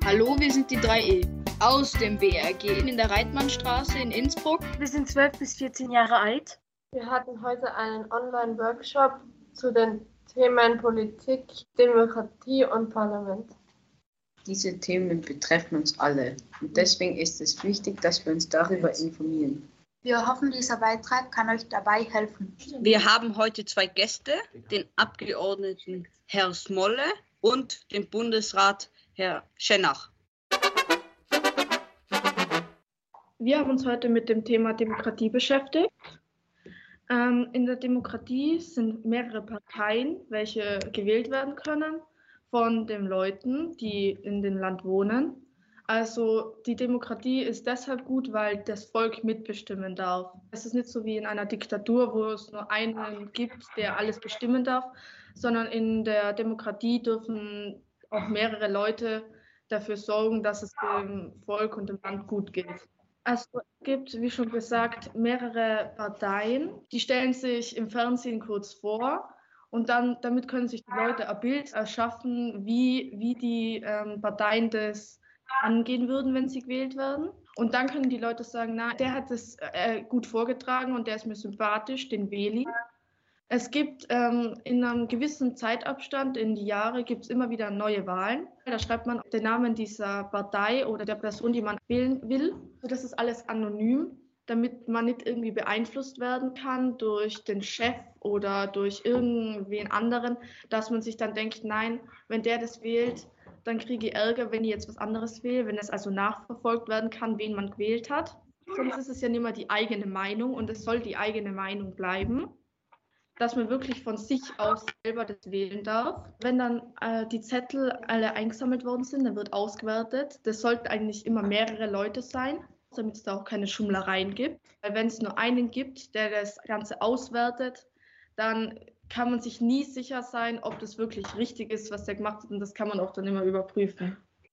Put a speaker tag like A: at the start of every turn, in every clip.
A: Hallo, wir sind die 3E aus dem BRG in der Reitmannstraße in Innsbruck.
B: Wir sind 12 bis 14 Jahre alt.
C: Wir hatten heute einen Online-Workshop zu den Themen Politik, Demokratie und Parlament.
D: Diese Themen betreffen uns alle und deswegen ist es wichtig, dass wir uns darüber informieren.
E: Wir hoffen, dieser Beitrag kann euch dabei helfen.
F: Wir haben heute 2 Gäste, den Abgeordneten Herr Smolle und den Bundesrat Herr Schenach.
B: Wir haben uns heute mit dem Thema Demokratie beschäftigt. In der Demokratie sind mehrere Parteien, welche gewählt werden können von den Leuten, die in dem Land wohnen. Also die Demokratie ist deshalb gut, weil das Volk mitbestimmen darf. Es ist nicht so wie in einer Diktatur, wo es nur einen gibt, der alles bestimmen darf, sondern in der Demokratie dürfen auch mehrere Leute dafür sorgen, dass es dem Volk und dem Land gut geht. Also es gibt, wie schon gesagt, mehrere Parteien, die stellen sich im Fernsehen kurz vor und dann damit können sich die Leute ein Bild erschaffen, wie die Parteien das angehen würden, wenn sie gewählt werden. Und dann können die Leute sagen, na, der hat es gut vorgetragen und der ist mir sympathisch, den wähle ich. Es gibt in einem gewissen Zeitabstand, in die Jahre, gibt es immer wieder neue Wahlen. Da schreibt man den Namen dieser Partei oder der Person, die man wählen will. Das ist alles anonym, damit man nicht irgendwie beeinflusst werden kann durch den Chef oder durch irgendwen anderen, dass man sich dann denkt, nein, wenn der das wählt, dann kriege ich Ärger, wenn ich jetzt was anderes wähle, wenn es also nachverfolgt werden kann, wen man gewählt hat. Sonst ist es ja nicht mehr die eigene Meinung und es soll die eigene Meinung bleiben, dass man wirklich von sich aus selber das wählen darf. Wenn dann die Zettel alle eingesammelt worden sind, dann wird ausgewertet. Das sollten eigentlich immer mehrere Leute sein, damit es da auch keine Schummlereien gibt. Weil wenn es nur einen gibt, der das Ganze auswertet, dann kann man sich nie sicher sein, ob das wirklich richtig ist, was der gemacht hat. Und das kann man auch dann immer überprüfen.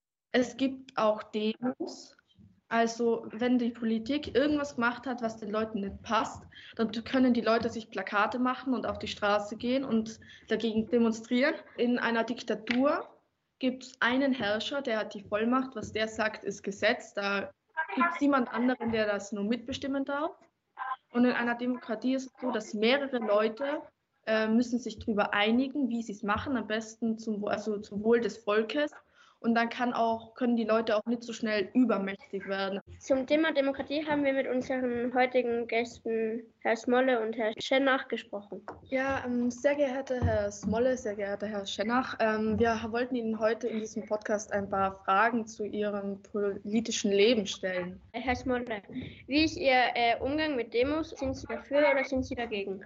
B: Es gibt auch Demos. Also wenn die Politik irgendwas gemacht hat, was den Leuten nicht passt, dann können die Leute sich Plakate machen und auf die Straße gehen und dagegen demonstrieren. In einer Diktatur gibt es einen Herrscher, der hat die Vollmacht. Was der sagt, ist Gesetz. Da gibt es niemand anderen, der das nur mitbestimmen darf. Und in einer Demokratie ist es so, dass mehrere Leute müssen sich darüber einigen, wie sie es machen, am besten zum Wohl des Volkes. Und dann können die Leute auch nicht so schnell übermächtig werden.
G: Zum Thema Demokratie haben wir mit unseren heutigen Gästen, Herr Smolle und Herr Schenach, gesprochen.
B: Ja, sehr geehrter Herr Smolle, sehr geehrter Herr Schenach, wir wollten Ihnen heute in diesem Podcast ein paar Fragen zu Ihrem politischen Leben stellen.
G: Herr Smolle, wie ist Ihr Umgang mit Demos? Sind Sie dafür oder sind Sie dagegen?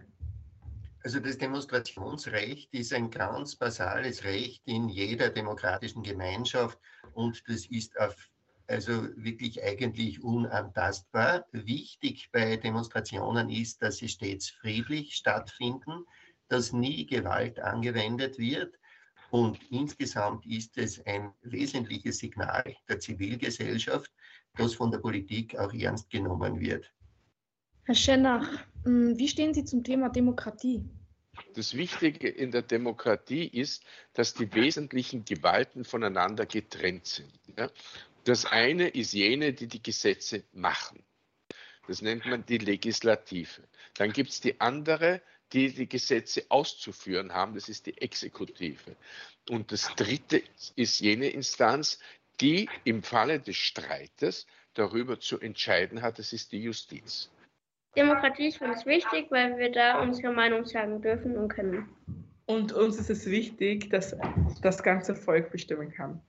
H: Also das Demonstrationsrecht ist ein ganz basales Recht in jeder demokratischen Gemeinschaft und das ist also wirklich eigentlich unantastbar. Wichtig bei Demonstrationen ist, dass sie stets friedlich stattfinden, dass nie Gewalt angewendet wird und insgesamt ist es ein wesentliches Signal der Zivilgesellschaft, das von der Politik auch ernst genommen wird.
B: Herr Schenach, wie stehen Sie zum Thema Demokratie?
I: Das Wichtige in der Demokratie ist, dass die wesentlichen Gewalten voneinander getrennt sind. Ja? Das eine ist jene, die die Gesetze machen. Das nennt man die Legislative. Dann gibt es die andere, die die Gesetze auszuführen haben. Das ist die Exekutive. Und das dritte ist jene Instanz, die im Falle des Streites darüber zu entscheiden hat. Das ist die Justiz.
G: Demokratie ist für uns wichtig, weil wir da unsere Meinung sagen dürfen und können.
J: Und uns ist es wichtig, dass das ganze Volk bestimmen kann.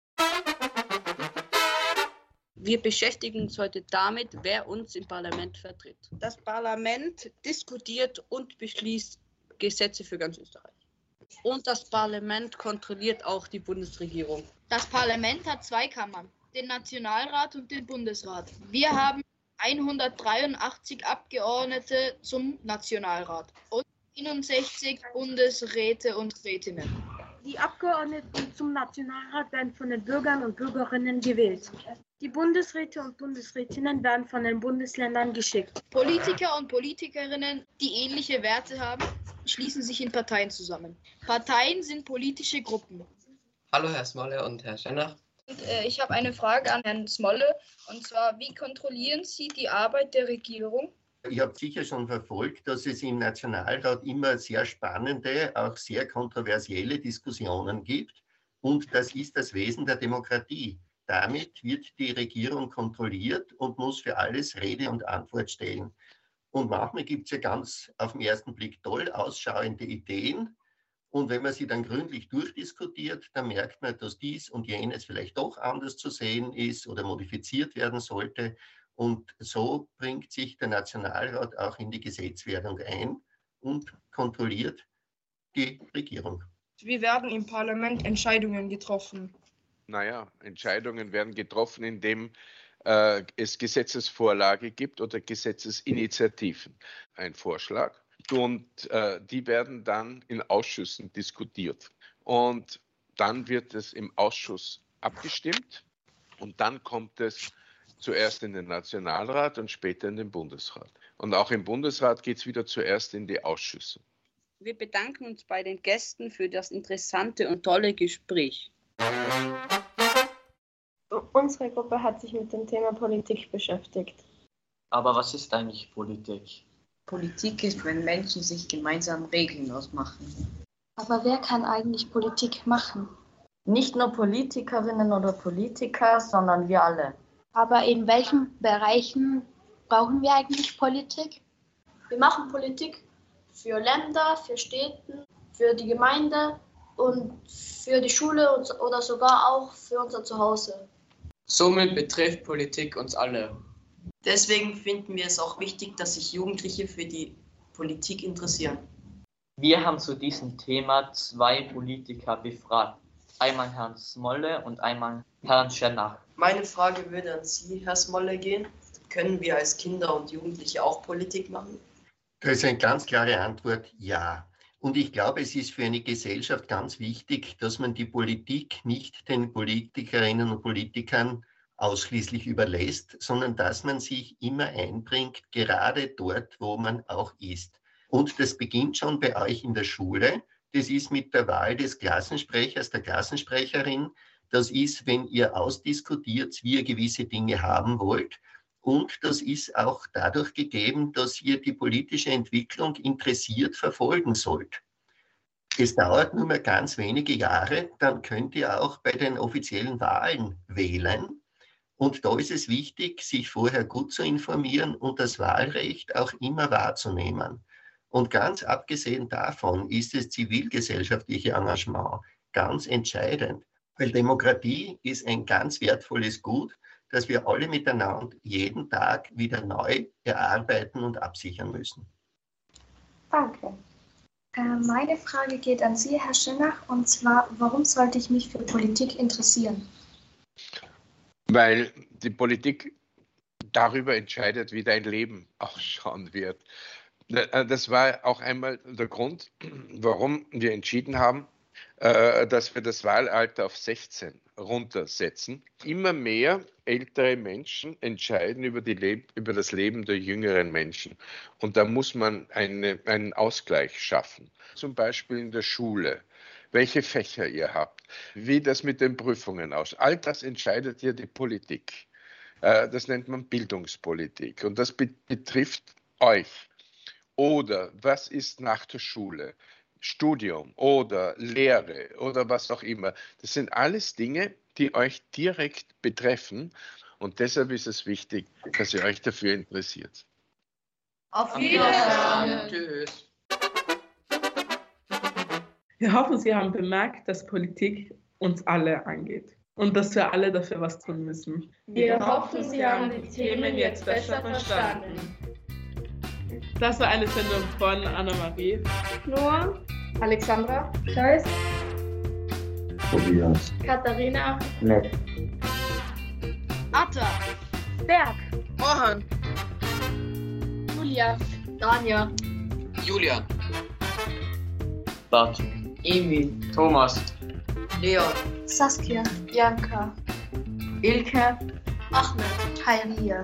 F: Wir beschäftigen uns heute damit, wer uns im Parlament vertritt. Das Parlament diskutiert und beschließt Gesetze für ganz Österreich. Und das Parlament kontrolliert auch die Bundesregierung.
A: Das Parlament hat 2 Kammern, den Nationalrat und den Bundesrat. Wir haben 183 Abgeordnete zum Nationalrat und 61 Bundesräte und Rätinnen.
B: Die Abgeordneten zum Nationalrat werden von den Bürgern und Bürgerinnen gewählt. Die Bundesräte und Bundesrätinnen werden von den Bundesländern geschickt.
A: Politiker und Politikerinnen, die ähnliche Werte haben, schließen sich in Parteien zusammen. Parteien sind politische Gruppen.
K: Hallo Herr Smolle und Herr Schenach.
A: Und, ich habe eine Frage an Herrn Smolle, und zwar, wie kontrollieren Sie die Arbeit der Regierung?
H: Ihr habt sicher schon verfolgt, dass es im Nationalrat immer sehr spannende, auch sehr kontroversielle Diskussionen gibt. Und das ist das Wesen der Demokratie. Damit wird die Regierung kontrolliert und muss für alles Rede und Antwort stellen. Und manchmal gibt es ja ganz auf den ersten Blick toll ausschauende Ideen. Und wenn man sie dann gründlich durchdiskutiert, dann merkt man, dass dies und jenes vielleicht doch anders zu sehen ist oder modifiziert werden sollte. Und so bringt sich der Nationalrat auch in die Gesetzwerdung ein und kontrolliert die Regierung.
B: Wie werden im Parlament Entscheidungen getroffen?
I: Naja, Entscheidungen werden getroffen, indem es Gesetzesvorlage gibt oder Gesetzesinitiativen. Ein Vorschlag. Und die werden dann in Ausschüssen diskutiert. Und dann wird es im Ausschuss abgestimmt und dann kommt es zuerst in den Nationalrat und später in den Bundesrat. Und auch im Bundesrat geht es wieder zuerst in die Ausschüsse.
F: Wir bedanken uns bei den Gästen für das interessante und tolle Gespräch.
C: Unsere Gruppe hat sich mit dem Thema Politik beschäftigt.
K: Aber was ist eigentlich Politik?
D: Politik ist, wenn Menschen sich gemeinsam Regeln ausmachen.
E: Aber wer kann eigentlich Politik machen?
L: Nicht nur Politikerinnen oder Politiker, sondern wir alle.
E: Aber in welchen Bereichen brauchen wir eigentlich Politik?
M: Wir machen Politik für Länder, für Städte, für die Gemeinde und für die Schule oder sogar auch für unser Zuhause.
K: Somit betrifft Politik uns alle.
N: Deswegen finden wir es auch wichtig, dass sich Jugendliche für die Politik interessieren.
K: Wir haben zu diesem Thema 2 Politiker befragt. Einmal Herrn Smolle und einmal Herrn Schennach.
N: Meine Frage würde an Sie, Herr Smolle, gehen. Können wir als Kinder und Jugendliche auch Politik machen?
H: Das ist eine ganz klare Antwort, ja. Und ich glaube, es ist für eine Gesellschaft ganz wichtig, dass man die Politik nicht den Politikerinnen und Politikern ausschließlich überlässt, sondern dass man sich immer einbringt, gerade dort, wo man auch ist. Und das beginnt schon bei euch in der Schule. Das ist mit der Wahl des Klassensprechers, der Klassensprecherin. Das ist, wenn ihr ausdiskutiert, wie ihr gewisse Dinge haben wollt. Und das ist auch dadurch gegeben, dass ihr die politische Entwicklung interessiert verfolgen sollt. Es dauert nur mehr ganz wenige Jahre, dann könnt ihr auch bei den offiziellen Wahlen wählen. Und da ist es wichtig, sich vorher gut zu informieren und das Wahlrecht auch immer wahrzunehmen. Und ganz abgesehen davon ist das zivilgesellschaftliche Engagement ganz entscheidend, weil Demokratie ist ein ganz wertvolles Gut, das wir alle miteinander jeden Tag wieder neu erarbeiten und absichern müssen.
E: Danke. Meine Frage geht an Sie, Herr Schennach, und zwar, warum sollte ich mich für Politik interessieren?
I: Weil die Politik darüber entscheidet, wie dein Leben ausschauen wird. Das war auch einmal der Grund, warum wir entschieden haben, dass wir das Wahlalter auf 16 runtersetzen. Immer mehr ältere Menschen entscheiden über das Leben der jüngeren Menschen. Und da muss man einen Ausgleich schaffen. Zum Beispiel in der Schule, welche Fächer ihr habt, wie das mit den Prüfungen aussieht. All das entscheidet ja die Politik. Das nennt man Bildungspolitik. Und das betrifft euch. Oder was ist nach der Schule? Studium oder Lehre oder was auch immer. Das sind alles Dinge, die euch direkt betreffen. Und deshalb ist es wichtig, dass ihr euch dafür interessiert.
M: Auf Wiedersehen.
K: Tschüss.
J: Wir hoffen, Sie haben bemerkt, dass Politik uns alle angeht und dass wir alle dafür was tun müssen.
B: Wir hoffen, Sie haben die Themen jetzt besser verstanden. Das war eine Sendung von Anna-Marie,
C: Noah,
B: Alexandra,
C: Joyce,
K: Tobias,
C: Katharina,
K: Nett,
A: Atta,
C: Berg,
F: Orhan,
M: Julia, Danja,
K: Julian, Bart,
N: Emil,
K: Thomas,
N: Leon,
E: Saskia,
M: Bianca,
E: Ilke,
M: Ahmed,
E: Heiria,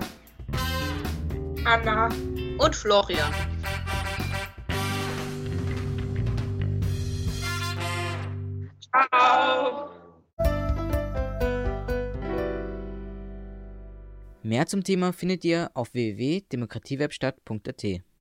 F: Anna und Florian.
B: Ciao!
O: Mehr zum Thema findet ihr auf www.demokratiewerkstatt.at.